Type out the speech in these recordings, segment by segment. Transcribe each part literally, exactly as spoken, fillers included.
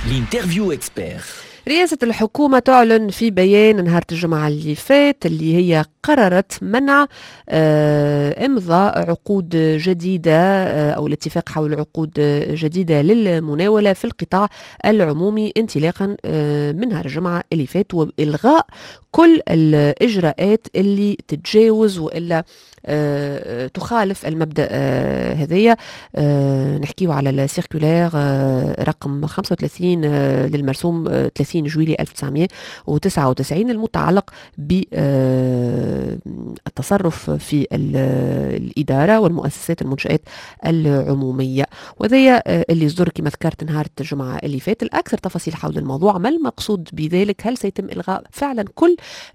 الانترفيو اكسبير. رئاسة الحكومة تعلن في بيان نهار الجمعة اللي فات اللي هي قررت منع آه إمضاء عقود جديدة آه أو الاتفاق حول عقود جديدة للمناولة في القطاع العمومي انطلاقا آه من نهار الجمعة اللي فات، وإلغاء كل الإجراءات اللي تتجاوز وإلا آه تخالف المبدأ آه هذية. آه نحكيه على السيركولير آه رقم خمسة وثلاثين آه للمرسوم آه ثلاثين جويلية ألف وتسعمائة وتسعة وتسعين المتعلق بالتصرف في الإدارة والمؤسسات المنشآت العمومية، وذي اللي صدر كما ذكرت نهار الجمعة اللي فات. الأكثر تفاصيل حول الموضوع، ما المقصود بذلك؟ هل سيتم إلغاء فعلا كل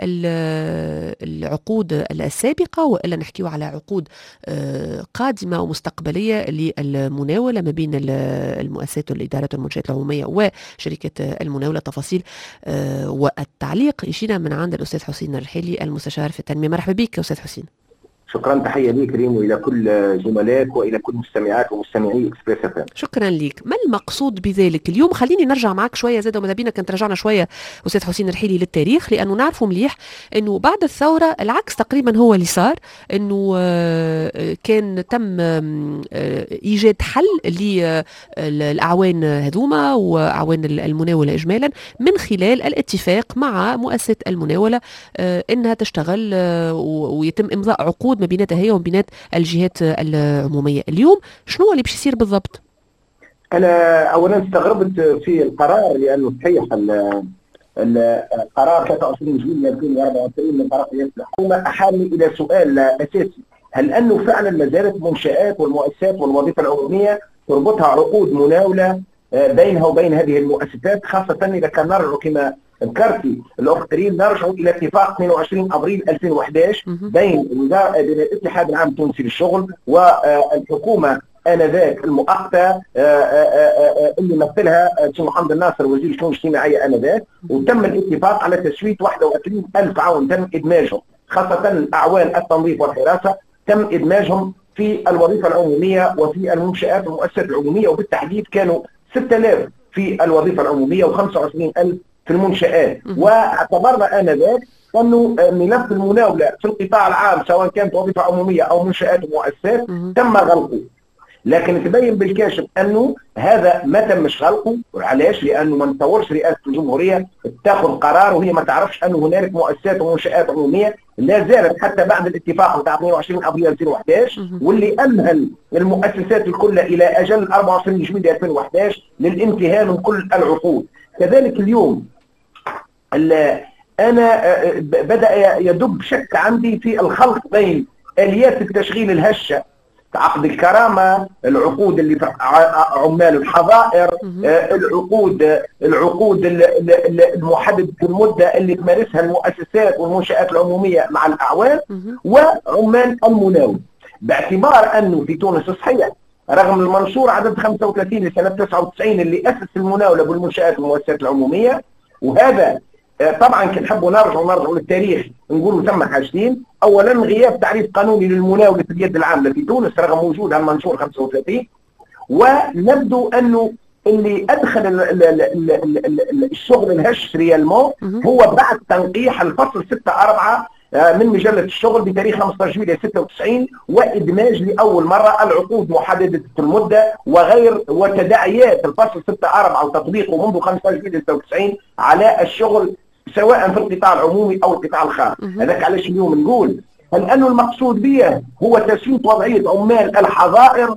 العقود السابقة وإلا نحكيه على عقود قادمة ومستقبلية للمناولة ما بين المؤسسات والإدارات والمنشآت العمومية وشركة المناولة؟ تفاصيل آه والتعليق يجينا من عند الأستاذ حسين الرحيلي المستشار في التنمية. مرحبا بك أستاذ حسين. شكرا، تحية ليك ريم وإلى كل زملائك وإلى كل مستمعات ومستمعي إكسبريس اف ام. شكرا ليك. ما المقصود بذلك اليوم؟ خليني نرجع معك شوية زاد وماذا بينا كنت رجعنا شوية أستاذ حسين الرحيلي للتاريخ، لأنه نعرفوا مليح أنه بعد الثورة العكس تقريبا هو اللي صار، أنه كان تم إيجاد حل للأعوان هذوما وأعوان المناولة إجمالا من خلال الاتفاق مع مؤسسة المناولة أنها تشتغل ويتم إمضاء عقود ما بيناتها هي وما بينات الجهات العمومية. اليوم شنو اللي باش يصير بالضبط؟ أنا أولا استغربت في القرار، لأنه صحيح القرار ثلاثة وعشرين جويلية ألفين وأربعة وعشرين من طرف رئاسة الحكومة أحالني إلى سؤال أساسي: هل أنه فعلا ما زالت المنشآت والمؤسسات والوظيفة العمومية تربطها عقود مناولة بينها وبين هذه المؤسسات، خاصة إذا كان نرجع كما ذكرتي الأخت ريم نرجعوا إلى اتفاق اثنين وعشرين أبريل ألفين وأحد عشر بين وزارة بين الاتحاد العام التونسي للشغل والحكومة آنذاك المؤقتة اللي مثلها السي محمد الناصر وزير الشؤون الاجتماعية آنذاك، وتم الاتفاق على تسوية واحد وعشرين ألف عون تم إدماجهم، خاصة أعوان التنظيف والحراسة تم إدماجهم في الوظيفة العمومية وفي المنشآت والمؤسسات العمومية، وبالتحديد كانوا ستة آلاف في الوظيفة العمومية وخمسة وعشرين ألف في المنشآت. واعتبرنا آنذاك أنه ملف المناولة في القطاع العام سواء كانت وظيفة عمومية أو منشآت ومؤسسات تم غلقه، لكن تبين بالكاشف أنه هذا ما تمش غلقه. علاش؟ لأنه ما نطورش رئاسة الجمهورية تاخذ قرار وهي ما تعرفش أنه هنالك مؤسسات ومنشآت عمومية لا زالت حتى بعد الاتفاق بتاع اثنين وعشرين أبريل ألفين وأحد عشر واللي أمهل المؤسسات الكل إلى أجل أربعة وعشرين جويلية ألفين وأحد عشر للانتهاء من كل العقود. كذلك اليوم أنا بدأ يدب شك عندي في الخلط بين آليات التشغيل الهشة، عقد الكرامة، العقود اللي في عمال الحظائر، العقود العقود المحددة المدة اللي تمارسها المؤسسات والمنشآت العمومية مع الأعوان، وعمال المناولة، باعتبار أنه في تونس صحيح رغم المنشور عدد خمسة وثلاثين لسنة تسعة وتسعين اللي أسس المناولة بالمنشآت والمؤسسات العمومية، وهذا طبعا كنحبوا نرجعوا نرجعوا للتاريخ نقولوا ثم حاجتين: اولا غياب تعريف قانوني للمناوله في اليد العامله في تونس رغم وجود المنشور خمسة وثلاثين، ونبدو انه اللي ادخل ال ال ال ال ال الشغل الهش ريالمون هو بعد تنقيح الفصل ستة أربعة من مجله الشغل بتاريخ خمسة عشر جويلية ستة وتسعين وادماج لاول مره العقود محدده المده وغير وتداعيات الفصل ستة أربعة وتطبيقه منذ خمسة عشر جويلية ستة وتسعين على الشغل سواء في القطاع العمومي او القطاع الخاص. هذاك علاش اليوم نقول هل انه المقصود به هو تسويه وضعيه عمال الحظائر،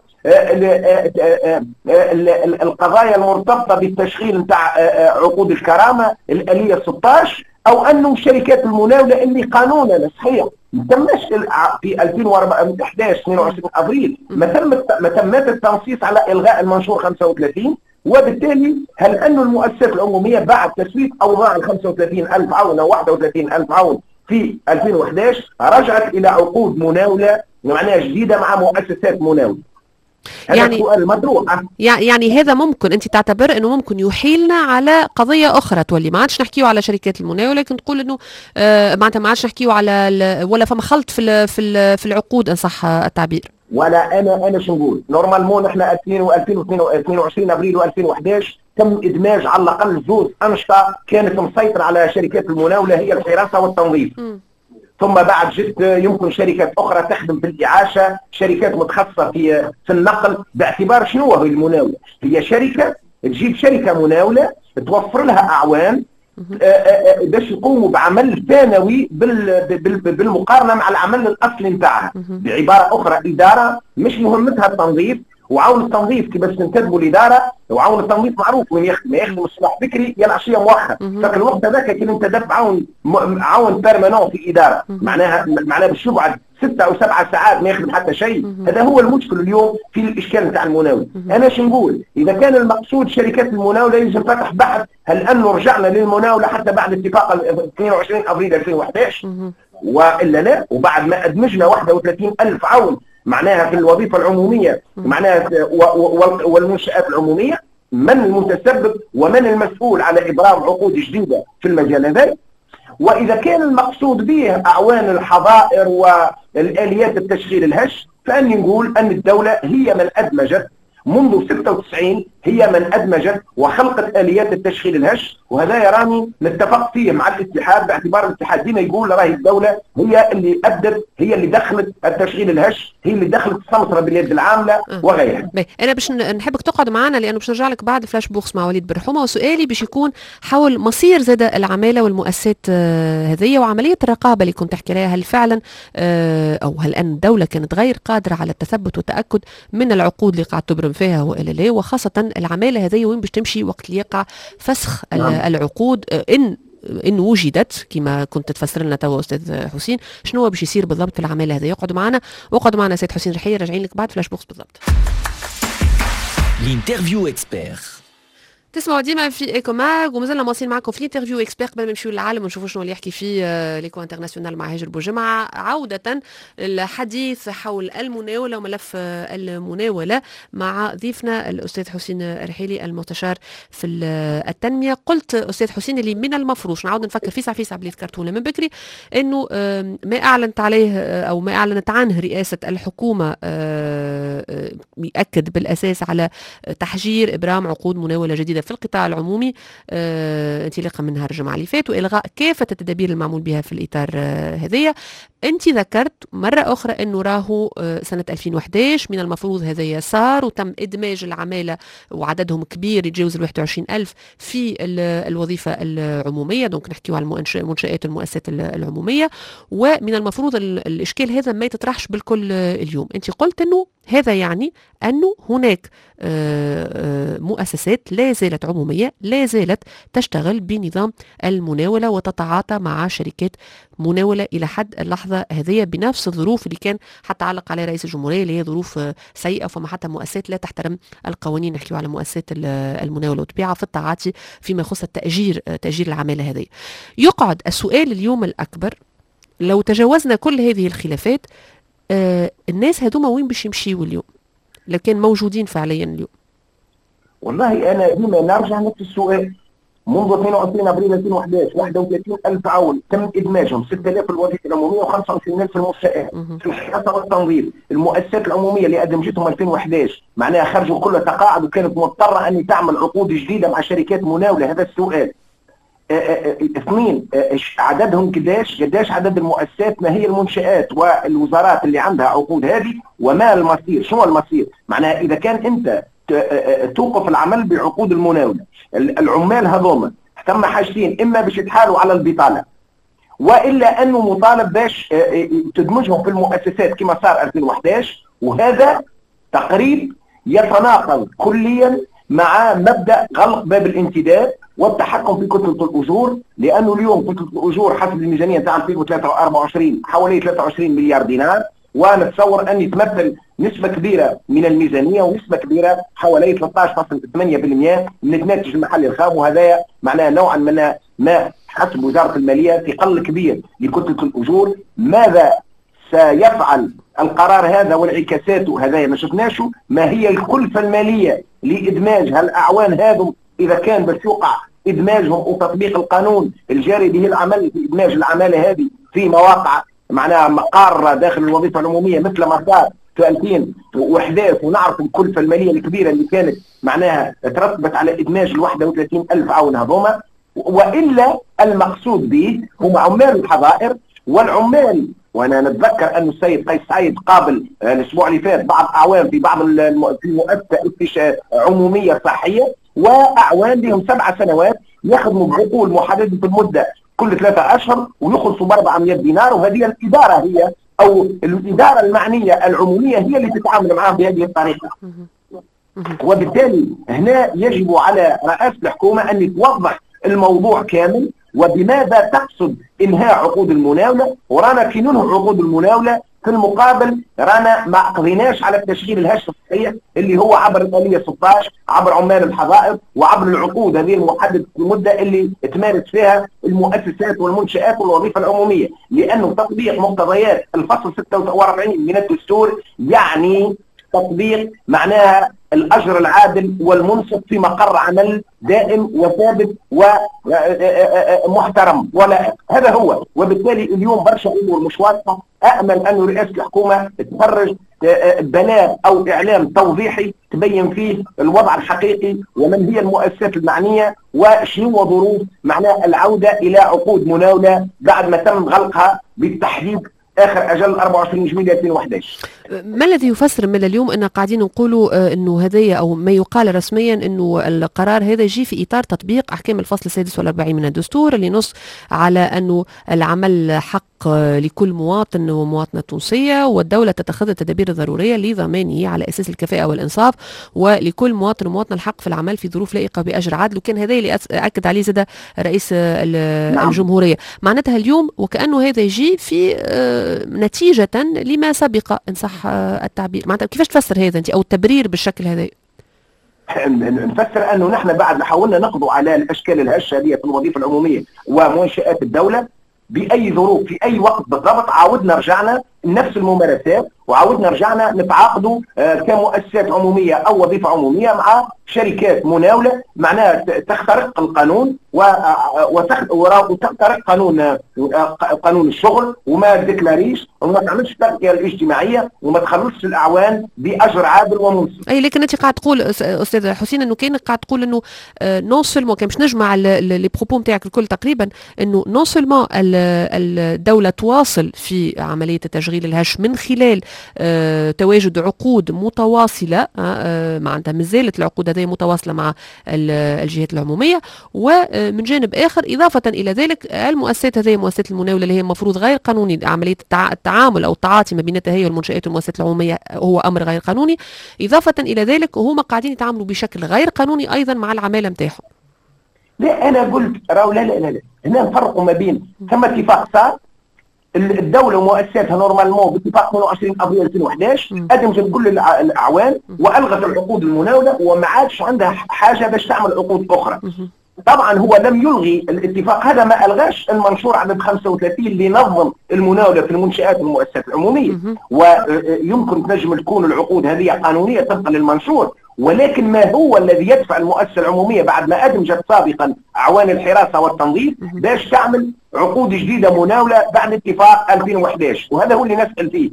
القضايا المرتبطه بالتشغيل نتاع عقود الكرامه الاليه ستة عشر، او انه شركات المناوله اللي قانونا صحيح ما تمش في ألفين وأحد عشر اثنين وعشرين أبريل ما تم ما تمت التنصيص على الغاء المنشور خمسة وثلاثين، وبالتالي هل أن المؤسسات العمومية بعد تسوية أوضاع ال خمسة وثلاثين ألف عون أو واحد وثلاثين ألف عون في ألفين وأحد عشر رجعت إلى عقود مناولة معناها جديدة مع مؤسسات مناولة؟ هذا يعني سؤال مطروح. يعني هذا ممكن انت تعتبر انه ممكن يحيلنا على قضيه اخرى تولي ما عادش نحكيو على شركات المناوله، لكن تقول انه آه معناتها ما عادش نحكيو على ولا فما خلط في في في العقود ان صح التعبير. ولا انا انا شو نقول نورمالمون احنا ألفين واثنين وعشرين ابريل و2011 تم ادماج على الاقل زوج انشطه كانت مسيطره على شركات المناوله، هي الحراسه والتنظيف. م. ثم بعد جت يمكن شركات اخرى تخدم في الاعاشه، شركات متخصصه في في النقل. باعتبار شنو هي المناوله؟ هي شركه تجيب شركه مناوله توفر لها اعوان باش يقوموا بعمل ثانوي بالمقارنه مع العمل الاصلي نتاعها. بعباره اخرى اداره مش مهمتها التنظيف، وعاون التنظيف كي باش تنتدبوا الاداره، وعاون التنظيف معروف وين يخدم، يخدم الصباح بكري يا العشيه مؤخر. فك الوقت هذاك كي انتدب عاون عاون بيرمانون في اداره، معناها معناها باش يقعد ستة او سبعة ساعات ما يخدم حتى شيء. هذا هو المشكل اليوم في الاشكال نتاع المناوله. انا شو نقول؟ اذا كان المقصود شركات المناوله يجب فتح بحث هل انه رجعنا للمناوله حتى بعد اتفاق اثنين وعشرين ابريل ألفين وأحد عشر والا لا، وبعد ما ادمجنا واحد وثلاثين ألف عون معناها في الوظيفه العموميه معناها والمنشات العموميه. من المتسبب ومن المسؤول على ابرام عقود جديده في المجال هذا؟ واذا كان المقصود به اعوان الحظائر والاليات التشغيل الهش، فاني نقول ان الدوله هي من ادمجت منذ ستة وتسعين، هي من ادمجت وخلقت اليات التشغيل الهش. وهذا يراني نتفق فيه مع الاتحاد، باعتبار الاتحاد ديما يقول راهي الدوله هي اللي ادت، هي اللي دخلت التشغيل الهش، هي اللي دخلت السمسره باليد العامله وغيرها. انا باش نحبك تقعد معنا لانه باش نرجع لك بعد فلاش بوكس مع وليد برحومه، وسؤالي باش يكون حول مصير زاد العماله والمؤسسات هذه وعمليه الرقابه اللي كنت تحكي عليها. هل فعلا او هل ان الدوله كانت غير قادره على التثبت والتاكد من العقود اللي قاعد تبرم فيها والا لا، وخاصه العماله هذه وين باش تمشي وقت اللي يقع فسخ نعم. العقود ان ان وجدت كما كنت تفسر لنا توا استاذ حسين، شنو باش يصير بالضبط في العماله هذه؟ يقعدوا معنا وقعدوا معنا سيد حسين رحية، راجعين لك بعد فلاش بوكس بالضبط. الانترفيو اكسبير تسمعوا ديما في ايكو ماغ، ومازلنا مواصلين معكم في الانترفيو اكسبير قبل ما نمشيو للعالم ونشوفوا شنو اللي يحكي فيه ليكو انترناسيونال مع هاجر بوجمعه. عوده الحديث حول المناوله وملف المناوله مع ضيفنا الاستاذ حسين رحيلي المستشار في التنميه. قلت استاذ حسين اللي من المفروض نعاود نفكر فيسع فيسع اللي ذكرته من بكري، انه ما اعلنت عليه او ما اعلنت عنه رئاسه الحكومه يؤكد بالاساس على تحجير ابرام عقود مناوله جديده في القطاع العمومي آه، انطلاقا من نهار الجمعه اللي فات، والغاء كافه التدابير المعمول بها في الاطار آه، هذيا. انت ذكرت مره اخرى انه راهو آه، سنه ألفين وأحد عشر من المفروض هذايا صار وتم ادماج العماله وعددهم كبير يتجاوز ال واحد وعشرين ألف في الوظيفه العموميه، دونك نحكيو على المنشات والمؤسسات العموميه، ومن المفروض الاشكال هذا ما يتطرحش بالكل اليوم. انت قلت انه هذا يعني أنه هناك مؤسسات لا زالت عمومية لا زالت تشتغل بنظام المناولة وتتعاطى مع شركات مناولة إلى حد اللحظة هذه بنفس الظروف اللي كان حتى علق عليها رئيس الجمهورية، اللي هي ظروف سيئة، فما حتى مؤسسات لا تحترم القوانين. نحكيو على مؤسسات المناولة والطبيعة في التعاطي فيما يخص التأجير تأجير العمالة هذه. يقعد السؤال اليوم الأكبر، لو تجاوزنا كل هذه الخلافات آه الناس هذوما وين باش يمشيوا اليوم لو كان موجودين فعليا اليوم؟ والله انا ديما نرجع نفس السؤال. منذ اثنين وعشرين ابريل ألفين وأحد عشر واحد وثلاثين ألف عون تم ادماجهم، ستة آلاف الوظيفه العموميه وخمسة وعشرين ألف المنشات في الحراسه والتنظيف. المؤسسات العموميه اللي ادمجتهم ألفين وأحد عشر معناها خرجوا كلها تقاعد وكانت مضطره ان تعمل عقود جديده مع شركات مناوله. هذا السؤال. اثنين، عددهم قداش قداش عدد المؤسسات، ما هي المنشآت والوزارات اللي عندها عقود هذه، وما المصير؟ شنو المصير؟ معناها اذا كان انت توقف العمل بعقود المناوله، العمال هذوما ثم حاجتين، اما باش يتحالوا على البطاله والا انه مطالب باش تدمجهم في المؤسسات كما صار ألفين وأحد عشر، وهذا تقريب يتناقض كليا مع مبدا غلق باب الانتداب والتحكم في كتله الاجور، لانه اليوم كتله الاجور حسب الميزانيه تاع ألفين وأربعة وعشرين حوالي ثلاثة وعشرين مليار دينار، ونتصور ان يتمثل نسبه كبيره من الميزانيه ونسبه كبيره حوالي ثلاثة عشر فاصلة ثمانية بالمئة من الناتج المحلي الخام، وهذا معناه نوعا ما ما حسب وزاره الماليه ثقل كبير لكتله الاجور. ماذا سيفعل القرار هذا وانعكاساته هذا ما شفناش؟ ما هي الكلفه الماليه لادماج هالاعوان هذم اذا كان باش يوقع ادماجهم وتطبيق القانون الجاري به العمل في ادماج العماله هذه في مواقع معناها مقار داخل الوظيفه العموميه مثل ما صار في ألفين وأحد عشر ونعرف الكلفه الماليه الكبيره اللي كانت معناها ترتبت على ادماج ال واحد وثلاثين ألف عون هذوما. والا المقصود به هم عمال الحظائر والعمال. وانا نتذكر ان السيد قيس سعيد قابل الاسبوع اللي فات بعض اعوان في بعض في مؤسسه عموميه صحيه واعوان لهم سبع سنوات يخدموا بعقول محدده المده كل ثلاثة اشهر ويخلصوا ب أربعمائة دينار، وهذه الاداره هي او الاداره المعنيه العموميه هي اللي تتعامل معهم بهذه الطريقه. وبالتالي هنا يجب على رئاسه الحكومه ان توضح الموضوع كامل، وبماذا تقصد انهاء عقود المناوله. ورانا كي ننهي عقود المناوله في المقابل رانا ما قضيناش على التشغيل الهش الصحي اللي هو عبر الآلية ستة عشر، عبر عمال الحظائر وعبر العقود هذه المحدده المده اللي تمارس فيها المؤسسات والمنشآت والوظيفه العموميه، لانه تطبيق مقتضيات الفصل ستة وأربعين من الدستور يعني تطبيق معناها الأجر العادل والمنصف في مقر عمل دائم وثابت ومحترم ولائق. هذا هو. وبالتالي اليوم برشا أمور مش واضحة. أأمل أن رئاسة الحكومة تخرج بلاغ أو إعلام توضيحي تبين فيه الوضع الحقيقي ومن هي المؤسسات المعنية وشنو ظروف معناها العودة إلى عقود مناولة بعد ما تم غلقها بالتحديد اخر اجل أربعة وعشرين جويلية ألفين وأحد عشر. ما الذي يفسر من اليوم ان قاعدين نقولوا انه هذايا او ما يقال رسميا انه القرار هذا يجي في اطار تطبيق احكام الفصل السادس والأربعين من الدستور اللي نص على انه العمل حق لكل مواطن ومواطنه تونسيه، والدوله تتخذ التدابير الضروريه لضمانه على اساس الكفاءه والانصاف، ولكل مواطن ومواطنه الحق في العمل في ظروف لائقه باجر عادل. وكان هذا اللي اكد عليه زاد رئيس نعم. الجمهوريه. معناتها اليوم وكانه هذا يجي في نتيجه لما سبق ان صح التعبير. معناتها كيفاش تفسر هذا انت او التبرير بالشكل هذا؟ نفسر انه نحن بعد ما حاولنا نقضوا على الاشكال الهشه هذه في الوظيفه العموميه ومنشات الدوله باي ظروف في اي وقت بالضبط، عاودنا رجعنا نفس الممارسات وعاودنا رجعنا نتعاقدوا كمؤسسات عموميه او وظيفه عموميه مع شركات مناوله معناها تخترق القانون وتخترق قانون قانون الشغل وما ديكلاريش وما تعملش التغطيه الاجتماعيه وما تخلصش الاعوان باجر عادل ومنصف. اي لكن انت قاعد تقول استاذ حسين انه كانك قاعد تقول انه نون سولمون كان باش نجمع لي بروبو نتاعك الكل تقريبا انه نون سولمون الدوله تواصل في عمليه التشغيل الهش من خلال آه تواجد عقود متواصله آه معناتها مازالت العقود هذه متواصله مع الجهات العموميه، ومن جانب اخر اضافه الى ذلك المؤسسات هذه مؤسسات المناوله اللي هي المفروض غير قانوني، عمليه التعامل او التعاطي ما بينها هي والمنشات والمؤسسات العموميه هو امر غير قانوني. اضافه الى ذلك هما قاعدين يتعاملوا بشكل غير قانوني ايضا مع العماله نتاعهم. لا انا قلت راهو لا لا لا هنا نفرقوا ما بين ثم اتفاق صار الدوله ومؤسساتها نورمالمون باتفاق اثنين وعشرين ابريل ألفين وأحد عشر ادمجت كل الاعوان والغت العقود المناوله وما عادش عندها حاجه باش تعمل عقود اخرى. طبعا هو لم يلغي الاتفاق هذا، ما الغاش المنشور عدد خمسة وثلاثين اللي نظم المناوله في المنشات والمؤسسات العموميه، ويمكن تنجم تكون العقود هذه قانونيه طبقا للمنشور، ولكن ما هو الذي يدفع المؤسسه العموميه بعد ما ادمجت سابقا اعوان الحراسه والتنظيف باش تعمل عقود جديده مناوله بعد اتفاق ألفين وأحد عشر؟ وهذا هو اللي نسال فيه.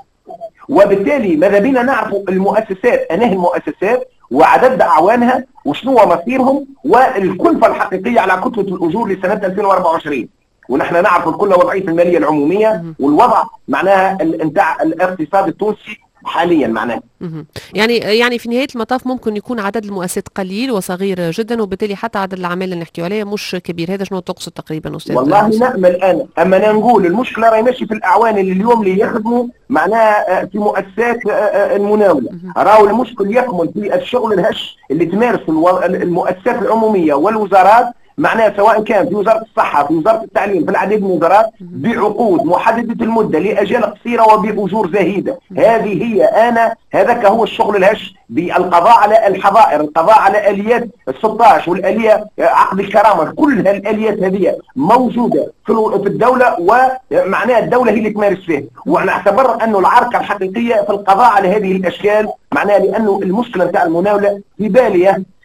وبالتالي ماذا بينا نعرفوا المؤسسات انهي المؤسسات وعدد اعوانها وشنو هو مصيرهم والكلفه الحقيقيه على كتله الاجور لسنه ألفين وأربعة وعشرين. ونحن نعرف كل وضعيه الماليه العموميه والوضع معناها نتاع الاقتصاد التونسي حاليا معناه. يعني يعني في نهايه المطاف ممكن يكون عدد المؤسسات قليل وصغير جدا وبالتالي حتى عدد العمال اللي نحكيو عليها مش كبير. هذا شنو تقصد تقريبا استاذ؟ والله نامل انا، اما انا نقول المشكله راهي ماشي في الاعوان اللي اليوم اللي يخدموا معناها في مؤسسات المناوله، راهو المشكل يكمن في الشغل الهش اللي تمارس المؤسسات العموميه والوزارات معناها سواء كان في وزاره الصحه في وزاره التعليم في العديد من الوزارات بعقود محدده المده لاجال قصيره وباجور زهيده. هذه هي انا هذاك هو الشغل الهش بالقضاء على الحظائر، القضاء على اليات ستة عشر والاليه عقد الكرامه، كل هالاليات هذه موجوده في الدوله ومعناها الدوله هي اللي تمارس فيها، ونعتبر انه العركه الحقيقيه في القضاء على هذه الاشكال معناها لانه المشكله نتاع المناوله في باليه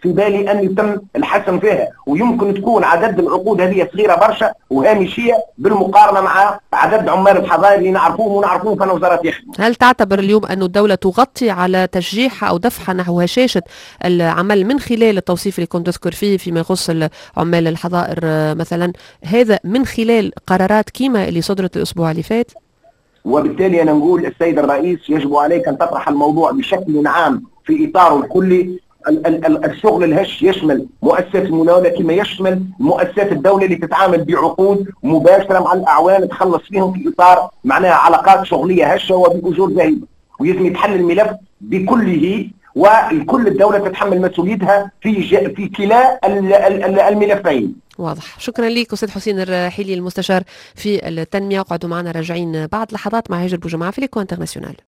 في بالي ان يتم الحسم فيها، ويمكن تكون عدد العقود هذه صغيره برشا وهامشيه بالمقارنه مع عدد عمال الحظائر اللي نعرفوهم ونعرفوهم في وزاره يخدموا. هل تعتبر اليوم أن الدولة تغطي على تشجيعها أو دفعها نحو هشاشة العمل من خلال التوصيف اللي كنت تذكر فيه فيما يخص عمال الحظائر مثلا، هذا من خلال قرارات كيما اللي صدرت الأسبوع اللي فات؟ وبالتالي أنا نقول السيد الرئيس يجب عليك أن تطرح الموضوع بشكل عام في إطاره الكلي. الشغل الهش يشمل مؤسسات المناولة كما يشمل مؤسسات الدولة اللي تتعامل بعقود مباشرة مع الأعوان تخلص فيهم في إطار معناها علاقات شغلية هشة وبأجور زهيدة، ويجب يتحل الملف بكله وكل الدولة تتحمل مسؤوليتها في في كلا الملفين. واضح. شكرا لك أستاذ حسين الرحيلي المستشار في التنمية. اقعدوا معنا راجعين بعد لحظات مع هاجر بوجماعة في ليكو انترناسيونال.